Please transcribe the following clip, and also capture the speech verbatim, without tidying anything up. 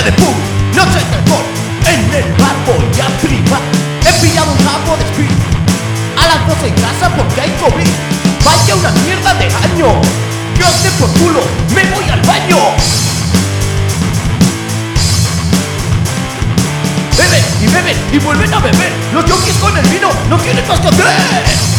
de pub, noche de alcohol. En el bar voy a privar. He pillado un ramo de speed. A las doce en casa porque hay COVID. Vaya una mierda de año. Yo te por culo, me voy al baño. Beben y beben y vuelven a beber. Los yonkis con el vino no quieren más que hacer.